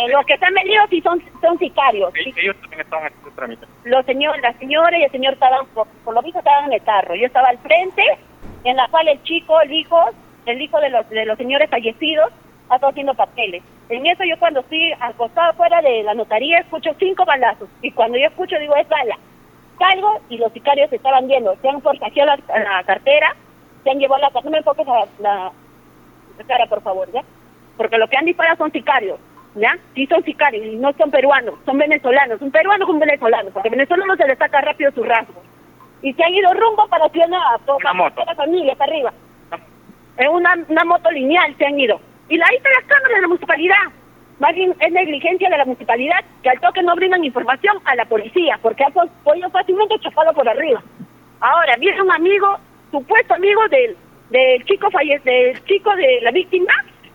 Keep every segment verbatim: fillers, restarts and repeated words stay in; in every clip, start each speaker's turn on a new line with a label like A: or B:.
A: Eh, los que están metidos sí son, son sicarios.
B: Sí, ellos también estaban haciendo trámite.
A: Los señores, la señora y el señor estaban, por, por lo visto estaban en el carro. Yo estaba al frente, en la cual el chico, el hijo, el hijo de los de los señores fallecidos, ha estado haciendo papeles. En eso yo cuando estoy acostado fuera de la notaría escucho cinco balazos. Y cuando yo escucho digo, es bala. Salgo y los sicarios se estaban viendo. Se han forzajeado la, la cartera, se han llevado la cartera. No me enfoques la, la, la cara, por favor, ¿ya? Porque lo que han disparado son sicarios. ¿Ya? Sí son sicarios y no son peruanos, son venezolanos, un peruano con un venezolano, porque venezolano se le saca rápido su rasgo. Y se han ido rumbo para Ciudad
B: una moto.
A: La familia, para arriba. En una, una moto lineal se han ido. Y ahí están las cámaras de la municipalidad. Más bien es negligencia de la municipalidad, que al toque no brindan información a la policía, porque ha podido fácilmente chapado por arriba. Ahora, viene un amigo, supuesto amigo del, del chico falle, del chico de la víctima,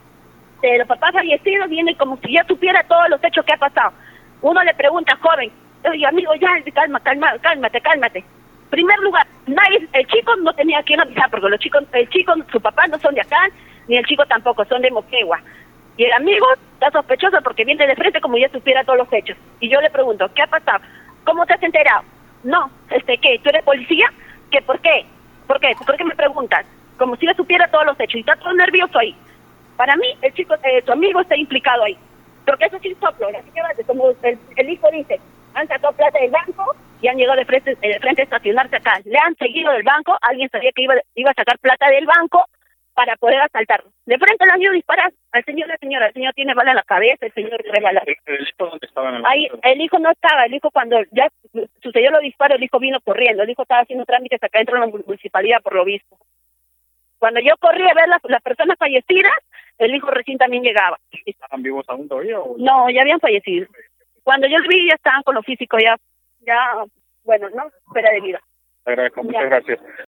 A: de los papás fallecidos, viene como si ya supiera todos los hechos que ha pasado. Uno le pregunta, joven, oye amigo, ya, calma, calma, cálmate, cálmate. Primer lugar, nadie, el chico no tenía quien avisar, porque los chicos, el chico, su papá no son de acá, ni el chico tampoco, son de Moquegua. Y el amigo está sospechoso porque viene de frente como ya supiera todos los hechos. Y yo le pregunto, ¿qué ha pasado? ¿Cómo te has enterado? No, este, ¿qué? ¿Tú eres policía? ¿Qué? ¿Por qué? ¿Por qué? ¿Por qué me preguntas? Como si ya supiera todos los hechos y está todo nervioso ahí. Para mí, el chico, eh, tu amigo está implicado ahí. Porque eso sí es soplo. La señora, como el, el hijo dice, han sacado plata del banco y han llegado de frente, de frente a estacionarse acá. Le han seguido del banco, alguien sabía que iba, iba a sacar plata del banco para poder asaltarlo. De frente le han ido a disparar al señor y la señora. El señor tiene bala en la cabeza, el señor tiene bala.
B: ¿El, el hijo dónde estaba? En el
A: ahí, el hijo no estaba. El hijo cuando ya sucedió los disparos, el hijo vino corriendo. El hijo estaba haciendo trámites acá dentro de la municipalidad, por lo visto. Cuando yo corrí a ver las, las personas fallecidas, el hijo recién también llegaba.
B: ¿Estaban vivos aún todavía? O...
A: No, ya habían fallecido. Cuando yo vi, ya estaban con los físicos, ya, ya, bueno, no, espera de vida.
B: Te agradezco, muchas gracias.